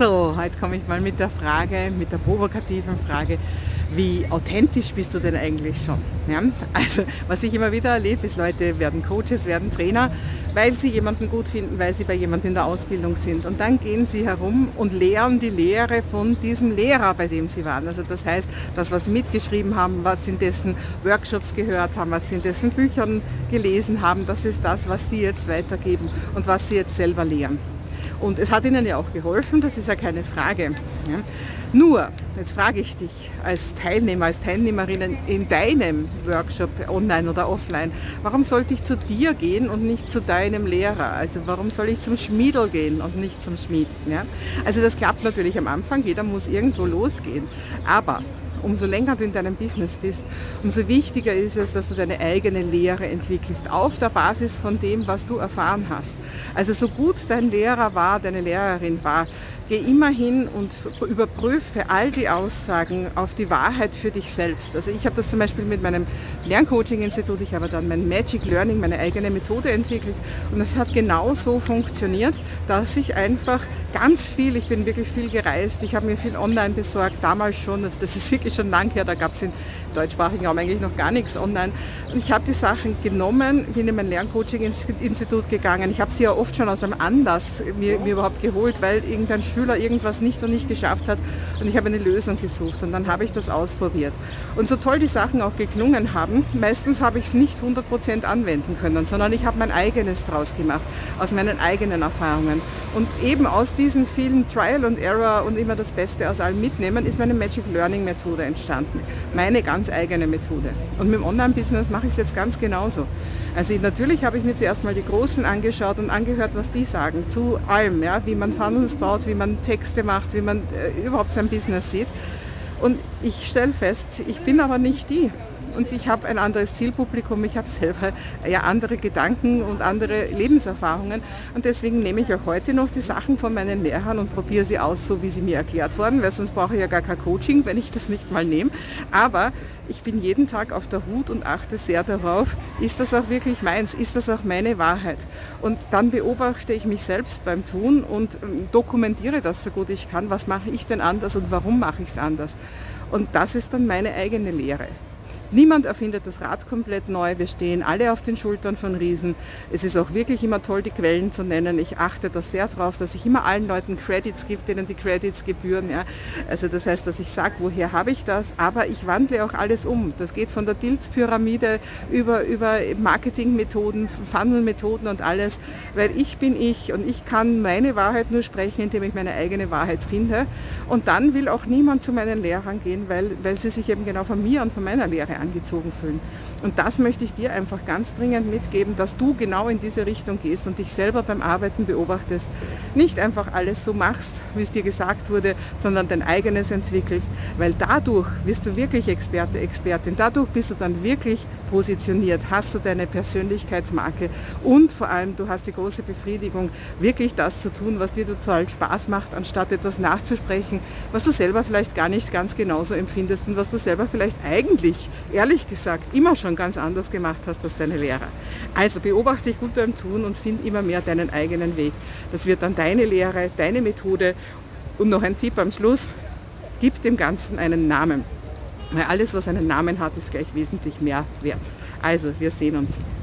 So, heute komme ich mal mit der Frage, mit der provokativen Frage, wie authentisch bist du denn eigentlich schon? Ja? Also, was ich immer wieder erlebe, ist, Leute werden Coaches, werden Trainer, weil sie jemanden gut finden, weil sie bei jemandem in der Ausbildung sind. Und dann gehen sie herum und lehren die Lehre von diesem Lehrer, bei dem sie waren. Also das heißt, das, was sie mitgeschrieben haben, was sie in dessen Workshops gehört haben, was sie in dessen Büchern gelesen haben, das ist das, was sie jetzt weitergeben und was sie jetzt selber lehren. Und es hat ihnen ja auch geholfen, das ist ja keine Frage. Ja. Nur, jetzt frage ich dich als Teilnehmer, als Teilnehmerin in deinem Workshop, online oder offline, warum sollte ich zu dir gehen und nicht zu deinem Lehrer? Also warum soll ich zum Schmiedel gehen und nicht zum Schmied? Ja. Also das klappt natürlich am Anfang, jeder muss irgendwo losgehen, aber umso länger du in deinem Business bist, umso wichtiger ist es, dass du deine eigene Lehre entwickelst, auf der Basis von dem, was du erfahren hast. Also so gut dein Lehrer war, deine Lehrerin war, geh immer hin und überprüfe all die Aussagen auf die Wahrheit für dich selbst. Also ich habe das zum Beispiel mit meinem Lerncoaching-Institut, ich habe dann mein Magic Learning, meine eigene Methode entwickelt und es hat genau so funktioniert, dass ich einfach ganz viel, ich bin wirklich viel gereist, ich habe mir viel online besorgt, damals schon, also das ist wirklich schon lang her, da gab es in deutschsprachigen Raum eigentlich noch gar nichts online. Und ich habe die Sachen genommen, bin in mein Lerncoaching-Institut gegangen, ich habe sie ja oft schon aus einem Anlass mir überhaupt geholt, weil irgendein Schüler irgendwas nicht und nicht geschafft hat und ich habe eine Lösung gesucht und dann habe ich das ausprobiert. Und so toll die Sachen auch geklungen haben, meistens habe ich es nicht 100% anwenden können, sondern ich habe mein eigenes draus gemacht, aus meinen eigenen Erfahrungen. Und eben aus diesen vielen Trial and Error und immer das Beste aus allem mitnehmen, ist meine Magic Learning Methode entstanden. Meine ganz eigene Methode. Und mit dem Online-Business mache ich es jetzt ganz genauso. Also natürlich habe ich mir zuerst mal die Großen angeschaut und angehört, was die sagen zu allem, ja, wie man Funnels baut, wie man Texte macht, wie man überhaupt sein Business sieht. Und ich stelle fest, ich bin aber nicht die. Und ich habe ein anderes Zielpublikum, ich habe selber ja andere Gedanken und andere Lebenserfahrungen und deswegen nehme ich auch heute noch die Sachen von meinen Lehrern und probiere sie aus, so wie sie mir erklärt wurden, weil sonst brauche ich ja gar kein Coaching, wenn ich das nicht mal nehme. Aber ich bin jeden Tag auf der Hut und achte sehr darauf, ist das auch wirklich meins, ist das auch meine Wahrheit? Und dann beobachte ich mich selbst beim Tun und dokumentiere das so gut ich kann, was mache ich denn anders und warum mache ich es anders? Und das ist dann meine eigene Lehre. Niemand erfindet das Rad komplett neu, wir stehen alle auf den Schultern von Riesen. Es ist auch wirklich immer toll, die Quellen zu nennen. Ich achte da sehr darauf, dass ich immer allen Leuten Credits gebe, denen die Credits gebühren. Ja. Also das heißt, dass ich sage, woher habe ich das, aber ich wandle auch alles um. Das geht von der Dilts-Pyramide über Marketingmethoden, Funnel-Methoden und alles, weil ich bin ich und ich kann meine Wahrheit nur sprechen, indem ich meine eigene Wahrheit finde. Und dann will auch niemand zu meinen Lehrern gehen, weil sie sich eben genau von mir und von meiner Lehre angezogen fühlen. Und das möchte ich dir einfach ganz dringend mitgeben, dass du genau in diese Richtung gehst und dich selber beim Arbeiten beobachtest. Nicht einfach alles so machst, wie es dir gesagt wurde, sondern dein eigenes entwickelst, weil dadurch wirst du wirklich Experte, Expertin. Dadurch bist du dann wirklich positioniert, hast du deine Persönlichkeitsmarke und vor allem du hast die große Befriedigung, wirklich das zu tun, was dir total Spaß macht, anstatt etwas nachzusprechen, was du selber vielleicht gar nicht ganz genauso empfindest und was du selber vielleicht eigentlich ehrlich gesagt immer schon ganz anders gemacht hast als deine Lehrer. Also beobachte dich gut beim Tun und find immer mehr deinen eigenen Weg. Das wird dann deine Lehre, deine Methode. Und noch ein Tipp am Schluss, gib dem Ganzen einen Namen. Weil alles, was einen Namen hat, ist gleich wesentlich mehr wert. Also, wir sehen uns.